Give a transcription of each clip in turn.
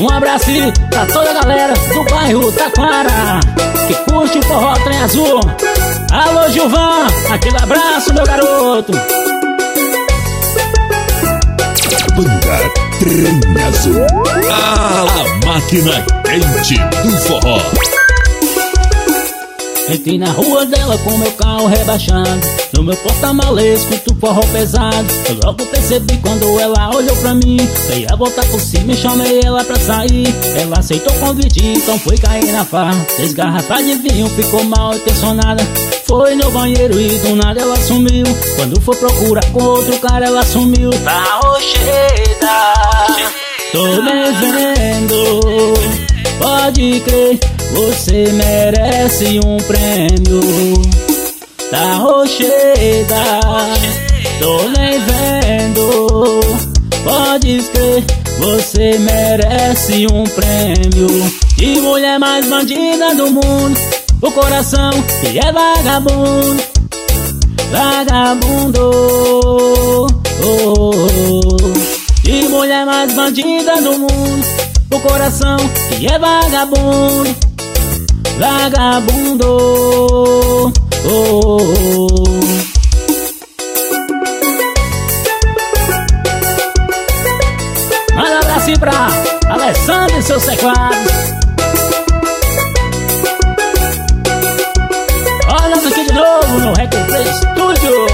Um abraço pra toda a galera do bairro Taquara que curte o forró Trem Azul. Alô Gilvan, aquele abraço meu garoto. Banda Trem Azul, a máquina quente do forró. Entrei na rua dela com meu carro rebaixado, no meu porta-malas escuto forró pesado. Eu logo percebi quando ela olhou pra mim, eu ia voltar por cima e chamei ela pra sair. Ela aceitou o convite, então foi cair na farra. 3 garrafas de vinho, ficou mal intencionada. Foi no banheiro e do nada ela sumiu. Quando foi procurar com outro cara ela sumiu. Tá rocheda, tô me vendo, pode crer, você merece um prêmio. Tá rocheda, tô nem vendo, pode crer, você merece um prêmio. De mulher mais bandida do mundo, o coração que é vagabundo. Vagabundo, de mulher mais bandida do mundo, o coração que é vagabundo. Vagabundo, Manda um abraço pra Alessandro e seus teclados. Olha nós aqui de novo no Record Play Studio.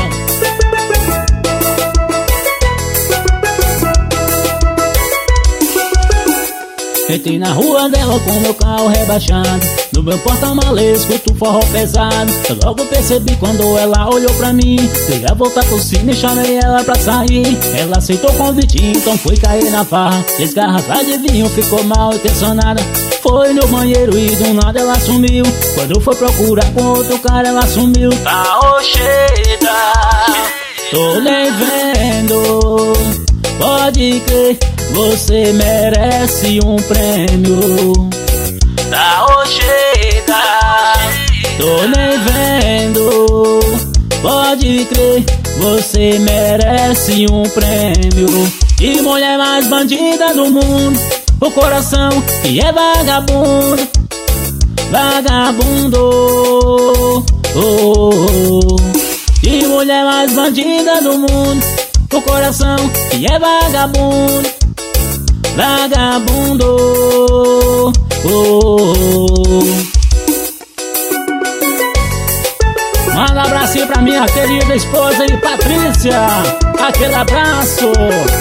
Entrei na rua dela com meu carro rebaixado, no meu porta-malas escuto forró pesado. Eu logo percebi quando ela olhou pra mim, que ia voltar por cima e chamei ela pra sair. Ela aceitou o convite, então foi cair na farra. 3 garrafas de vinho, ficou mal intencionada. Foi no banheiro e do nada ela sumiu. Quando foi procurar com outro cara ela sumiu. Tá rocheda, tô nem vendo, pode crer, você merece um prêmio. Tá rocheda, tô nem vendo, pode crer, você merece um prêmio. De mulher mais bandida do mundo, o coração que é vagabundo. Vagabundo, de mulher mais bandida do mundo, o coração que é vagabundo. Vagabundo, Manda um abracinho pra minha querida esposa e Patrícia. Aquele abraço.